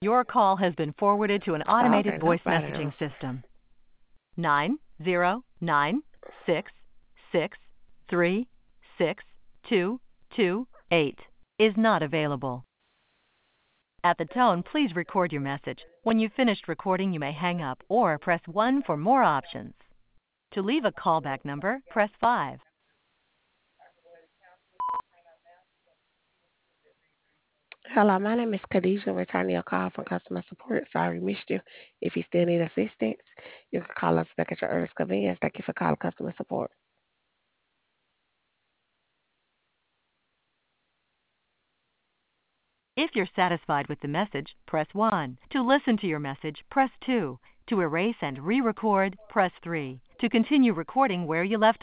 Your call has been forwarded to an Oh, automated okay, voice nobody messaging else. system. 90966636228 is not available. At the tone, please record your message. When you've finished recording, you may hang up or press 1 for more options. To leave a callback number, press 5. Hello, my name is Khadijah, returning your call from customer support. Sorry, missed you. If you still need assistance, you can call us back at your earliest convenience. Thank you for calling customer support. If you're satisfied with the message, press 1. To listen to your message, press 2. To erase and re-record, press 3. To continue recording where you left